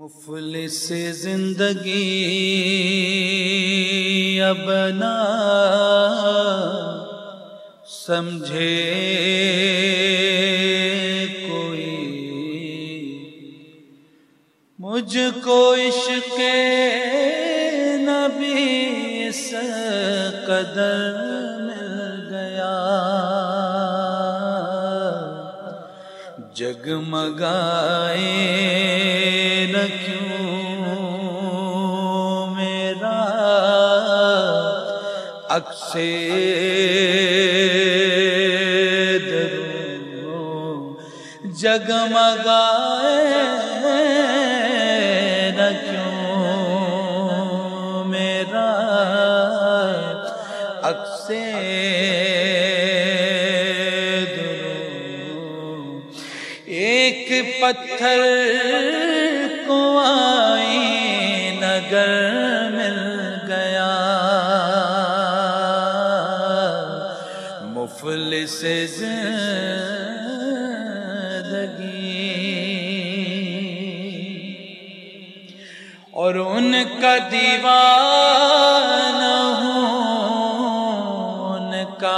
مفلس زندگی اب نہ سمجھے کوئی، مجھ کو عشق نبی اس قدر مل گیا، جگمگائے نہ کیوں میرا عکس درو، جگمگائے نہ کیوں میرا عکس ایک پتھر کو آئین اگر مل گیا، مفلس زندگی اور ان کا دیوانہ ہوں، ان کا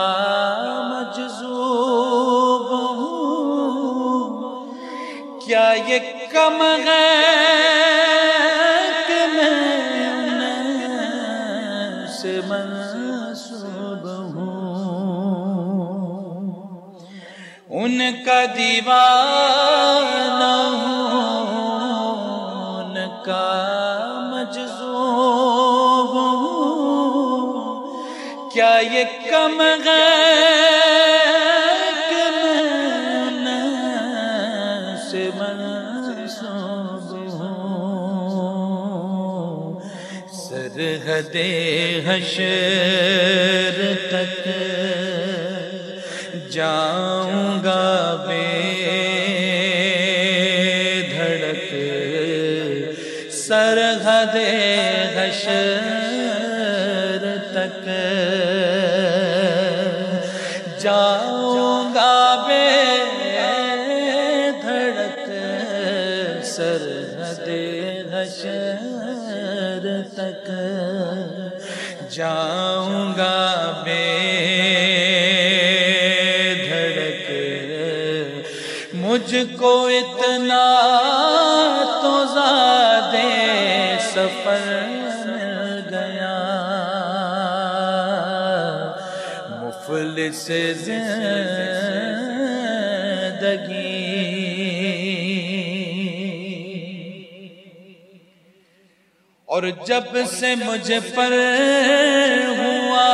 مجذوب ہوں، کیا یہ کم ہے کہ میں ان سے منسوب ہوں، ان کا دیوانہ ہوں، ان کا مجذوب ہوں، کیا یہ کم ہے سرحد حشر تک جاؤں گا بے دھڑک، سرحد حشر تک جاؤں گا بے دھڑک، سرحد حشر تک جاؤں گا بے دھڑک، مجھ کو اتنا تو زیادہ سفر مل گیا، مفلس زندگی اور جب سے مجھ پر ہوا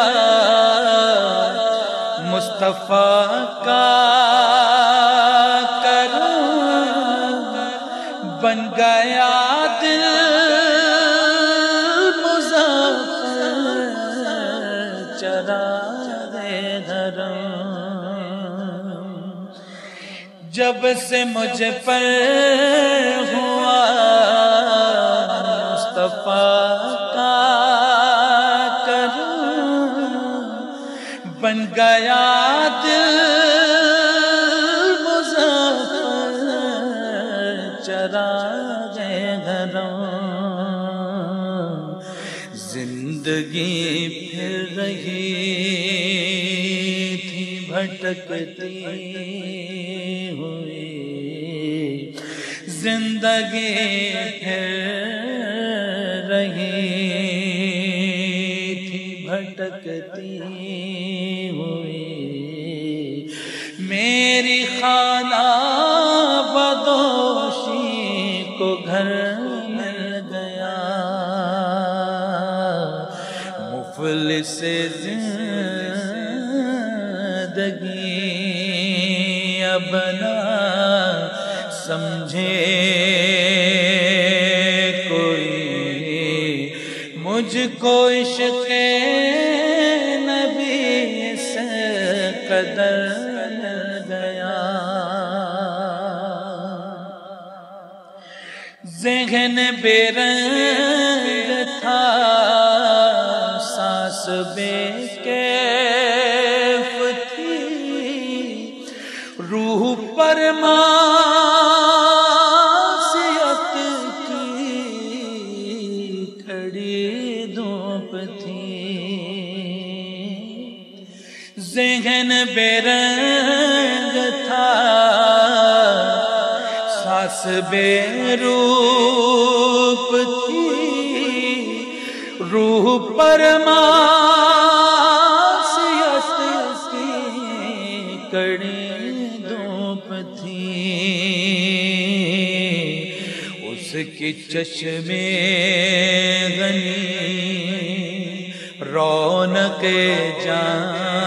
مصطفیٰ کا کرم، بن گیا دل مظفر چراغ حرم، جب سے مجھ پر ہوا مصطفیٰ کا کرم، بن گیا دل مظفر چراغ حرم، زندگی پھر رہی تھی بھٹکتی ہوئی، زندگی پھر رہی تھی بھٹکتی ہوئی، میری خانہ بدوشی کو گھر مل گیا، مفلس زندگی اب نہ سمجھے مجھ کو عشق نبی اس قدر مل گیا، ذہن بے رنگ تھا، سانس بے کیف تھی، روح پر معصیت کی کڑی دھوپ تھی، ذہن بے رنگ تھا، سانس بے روپ تھی، روح پرماسیت کی کڑی دھوپ تھی، اس کی چشمے غنی رونق جاں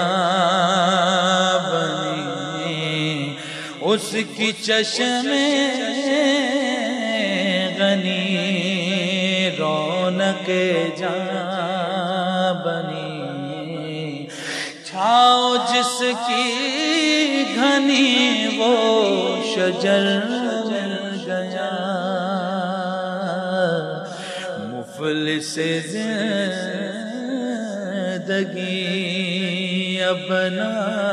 بنی، اس کی چشمے غنی رونق جاں بنی، چھاؤ جس کی گھنی وہ شجر مل گیا، مفلس زندگی اب نہ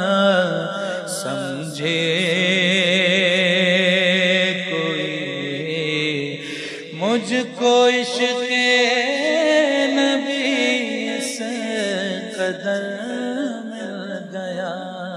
سمجھے کوئی، مجھ کو عشق نبی اس قدر مل گیا۔